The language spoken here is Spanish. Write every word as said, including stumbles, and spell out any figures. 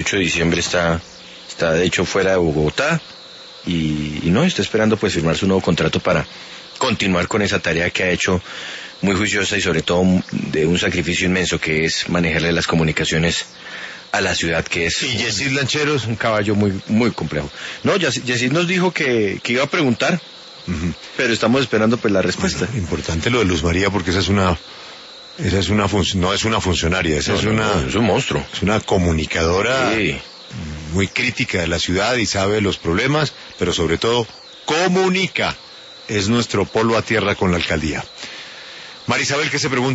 ocho de diciembre está, está de hecho fuera de Bogotá y, y no, está esperando pues firmar su nuevo contrato para continuar con esa tarea que ha hecho muy juiciosa y sobre todo de un sacrificio inmenso que es manejarle las comunicaciones a la ciudad, que es y Yesid Lancheros, un caballo muy muy complejo. No, Yesid nos dijo que, que iba a preguntar, uh-huh. pero estamos esperando pues la respuesta. Bueno, importante lo de Luz María porque esa es una esa es una fun- no es una funcionaria, esa no, es una no, es un monstruo, es una comunicadora sí. muy crítica de la ciudad y sabe los problemas, pero sobre todo comunica. Es nuestro polo a tierra con la alcaldía. Marisabel, ¿qué se pregunta?